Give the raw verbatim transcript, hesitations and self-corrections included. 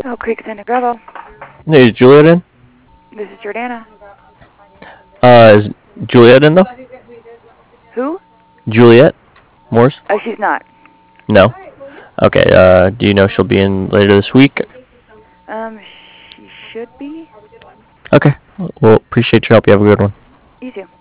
Oh, Creek Santa Gravel. Hey, is Juliet in? This is Jordana. Uh, is Juliet in though? Who? Juliet Morse? Oh, she's not. No. Okay. Uh, do you know she'll be in later this week? Um, she should be. Okay. Well, appreciate your help. You have a good one. You too.